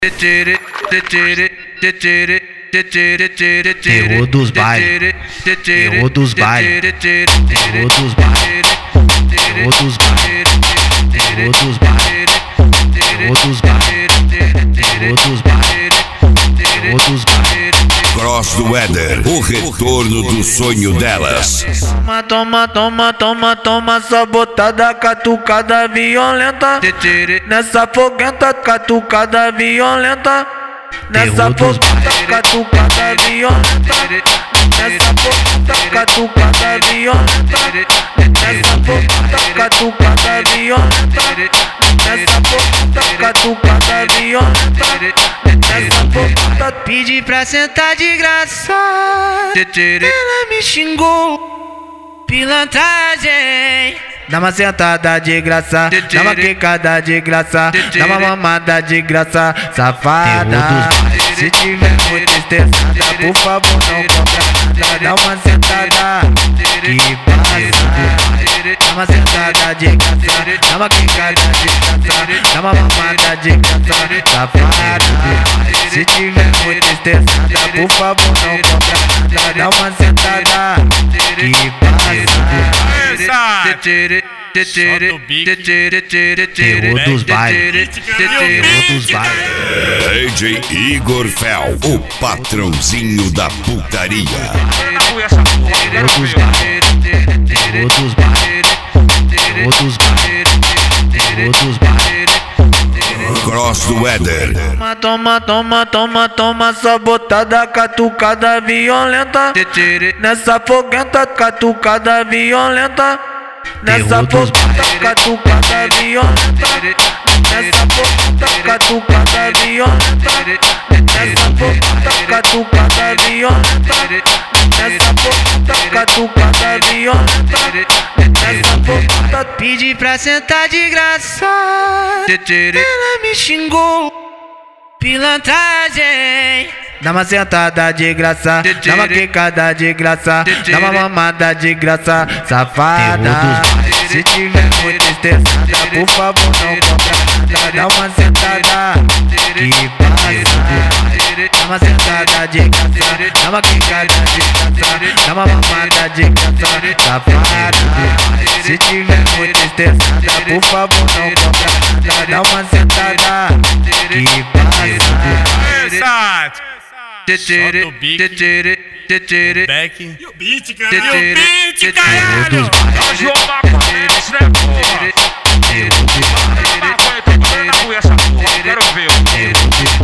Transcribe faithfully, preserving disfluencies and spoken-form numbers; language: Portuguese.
Terror dos bailes, terror dos bailes, terror dos bailes, terror dos bailes, terror dos bailes, terror dos bailes, terror dos bailes, terror dos bailes. Cross do Éder, o retorno do sonho delas. Toma, toma, toma, toma, toma, sabotada, catucada violenta. Nessa foguenta, catucada violenta. Nessa foguenta, catucada violenta. Nessa foguenta, catucada violenta. Nessa foguenta, catucada violenta. Nessa foguenta, catucada violenta. Nessa foguenta, pedi pra sentar de graça. Ela me xingou, pilantragem. Dá uma sentada de graça, dá uma quicada de graça, dá uma mamada de graça, safada. Se tiver muito estressada, por favor não compra nada. Dá uma sentada que passa. Dá uma sentada de graça, dá uma quicada de graça, dá uma mamada de graça, safada. Se tiver muito estressada, por favor não compra nada. Dá uma sentada que passa. Terror dos bailes, terror dos bailes. D J Igor Fel, o patrãozinho da putaria. Terror dos bailes, terror dos bailes, terror dos bailes, terror dos bailes. Cross do Éder. Toma, toma, toma, toma, toma, sabotada, catucada violenta. Nessa foguenta, catucada violenta. Nessa foguenta, catucada violenta. Nessa foguenta, catucada violenta. Nessa foguenta, catucada violenta. Nessa foguenta, catucada violenta. Nessa foguenta, pedi pra sentar de graça. Ela me xingou, pilantragem. Dá uma sentada de graça, dá uma quicada de graça, dá uma mamada de graça, safada. Se tiver muito estressada, por favor não compra nada. Dá uma sentada que passa. Dá uma sentada de graça, dá uma quicada de graça, dá uma mamada de graça, safada. Se tiver muito estressada, por favor não compra nada. Dá uma sentada que passa. Solta o bico, back. E o beat, cara, e o beat, caralho! É o João Maconhece, né, porra? Maconha, tô comendo na rua essa porra, quero ver.